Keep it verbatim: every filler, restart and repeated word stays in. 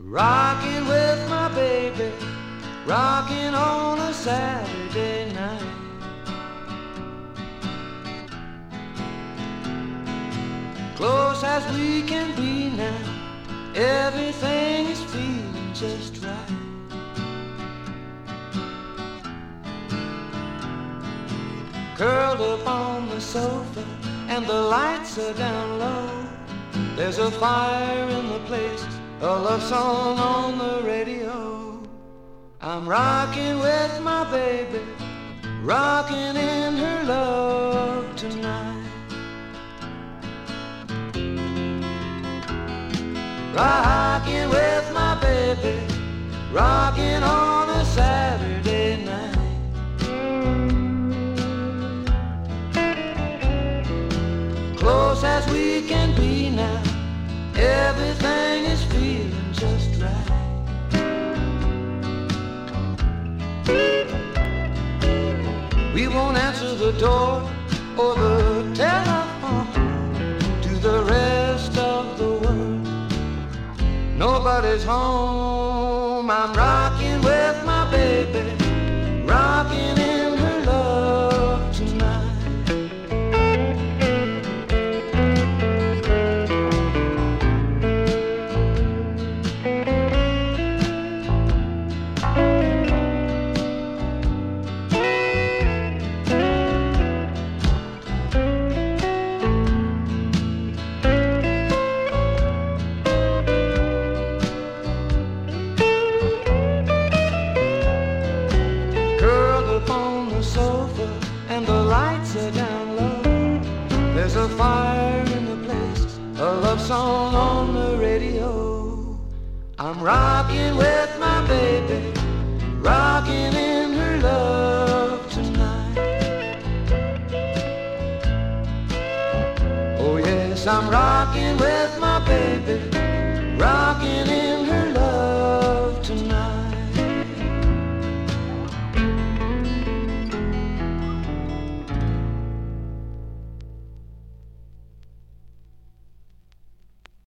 Rocking with my baby, rocking on a Saturday night. Close as we can be now, everything is feeling just right. Curled up on the sofa and the lights are down low. There's a fire in the place, a love song on the radio. I'm rocking with my baby, rocking in her love tonight. Rocking with my baby, rocking on a Saturday night. Close as we can be now, everything is feeling just right. We won't answer the door or the telephone to the rest of the world. Nobody's home. I'm rocking with my baby, rocking in her love tonight. And the lights are down low. There's a fire in the place, a love song on the radio. I'm rocking with my baby, rocking in her love tonight. Oh yes, I'm rocking with my baby,